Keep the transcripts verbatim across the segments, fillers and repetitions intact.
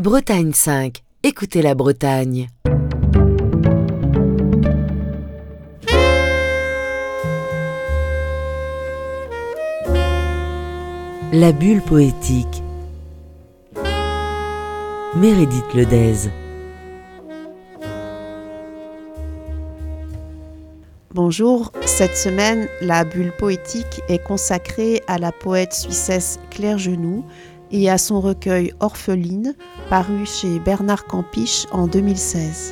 Bretagne cinq, écoutez la Bretagne. La bulle poétique. Meredith Ledez. Bonjour, cette semaine, la bulle poétique est consacrée à la poète suissesse Claire Genoux et à son recueil Orpheline, paru chez Bernard Campiche en deux mille seize.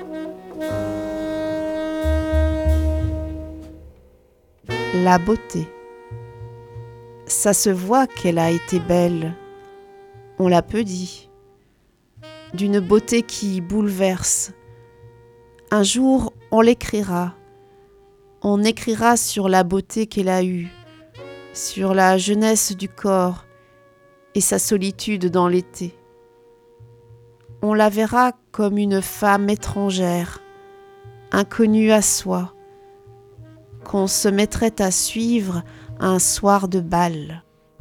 La beauté. Ça se voit qu'elle a été belle, on l'a peu dit, d'une beauté qui bouleverse. Un jour, on l'écrira. On écrira sur la beauté qu'elle a eue, sur la jeunesse du corps et sa solitude dans l'été. On la verra comme une femme étrangère, inconnue à soi, qu'on se mettrait à suivre un soir de bal.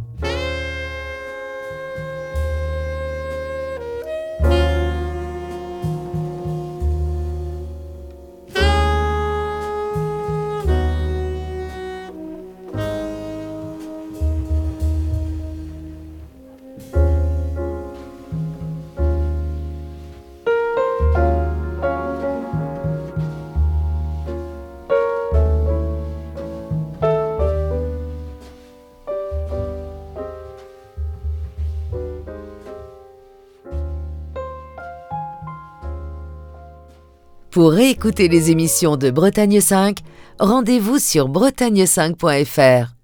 Pour réécouter les émissions de Bretagne cinq, rendez-vous sur bretagne cinq point f r.